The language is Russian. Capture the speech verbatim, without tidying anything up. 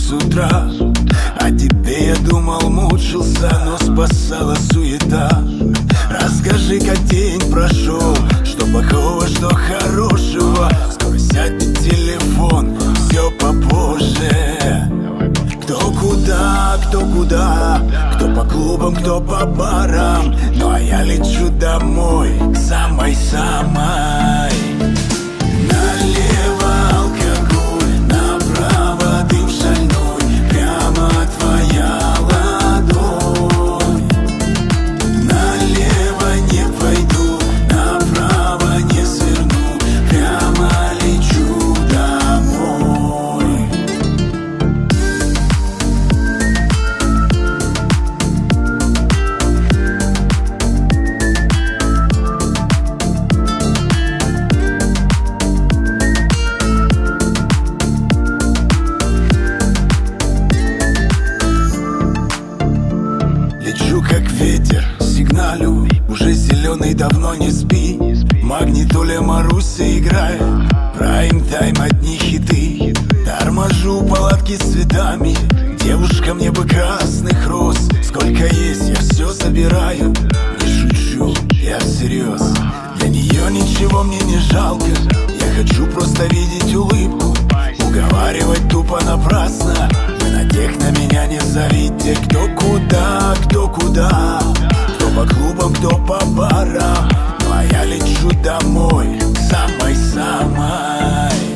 с утра. О тебе я думал, мучился, но спасала суета. Расскажи, как день прошел, что плохого, что хорошего. Скоро сядет телефон, все попозже. Кто куда, кто куда, кто по клубам, кто по барам. Ну а я лечу домой, к самой-самой. Налево алкоголь, направо дым шальной, прямо твоя ладонь. Налево не пойду, направо не сверну, прямо лечу домой. Лечу как ветер, сигналю, уже зеленый, давно не спи. Магнитоля Маруся играет, прайм-тайм, одни хиты. Торможу палатки с цветами, девушка, мне бы красных роз. Сколько есть, я все забираю, не шучу, я всерьез. Для нее ничего мне не жалко, я хочу просто видеть улыбку. Уговаривать тупо напрасно, вы на тех на меня не зовите. Кто куда, кто куда, кто по клубам, кто по барам. Ну а я лечу домой, к самой-самой.